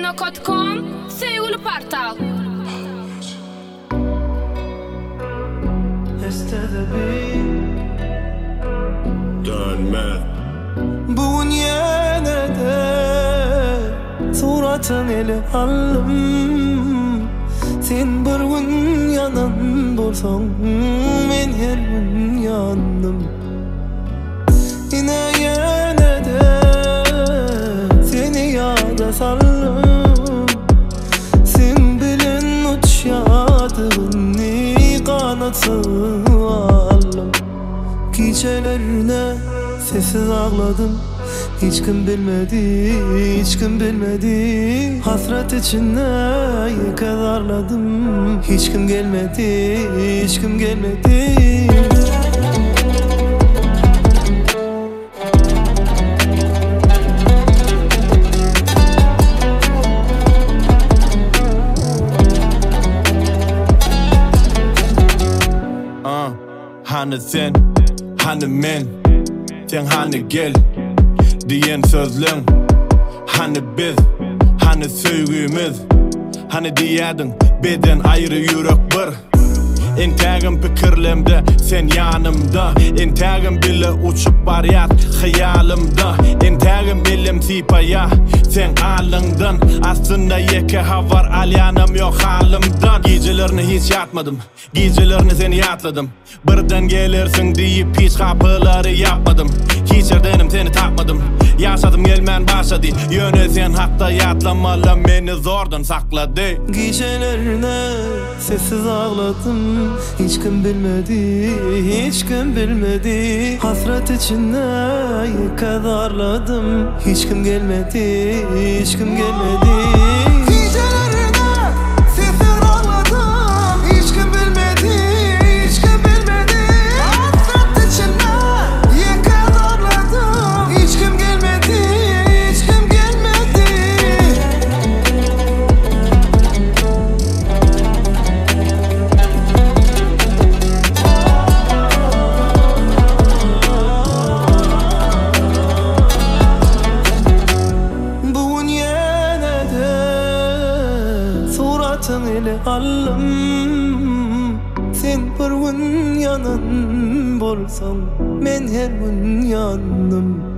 Gmail.com Sevgili portal. Dönme. Bugün yine de suratın ele alım. Sen bir gün yanan bolsan, men her gün yandım. Yine de seni yada saldım. Sen bilen uçyadığını kanatsın alım. Gecelerine sessiz ağladım. Hiç kim bilmedi, hiç kim bilmedi. Hasret içinde yıkılarladım. Hiç kim gelmedi, hiç kim gelmedi. Hani sen, hani men, sen hani gel diyen sözlün. Hani biz, hani sevgimiz, hani diyedin beden ayrı yürek bir. Entagim pikirlemde, sen yanımda. Entagim bile uçup bariyat hayalimda. Entagim bilim sipaya, sen alındın. Aslında yeke havar alyanım yok halimden. Gecelerini hiç yatmadım, gecelerini seni yatladım. Birden gelirsin deyip hiç kapıları yapmadım. Hiç yerdenim seni tapmadım. Yaşadım gelmen başladı. Yöne sen hatta yatlamalı beni zordan sakladı. Gecelerine sessiz ağladım. Hiç kim bilmedi, hiç kim bilmedi. Hasret içinde yıkadarladım. Hiç kim gelmedi, hiç kim gelmedi. Gecelerine sessiz ağladım. Hiç kim bilmedi, hiç kim bilmedi. Hasret içinde yıkadarladım. Hiç kim gelmedi, hiç kim gelmedi. Bugün yine de suratın ele alım. Sen bir gün yanan bolsan, men her gün yandım.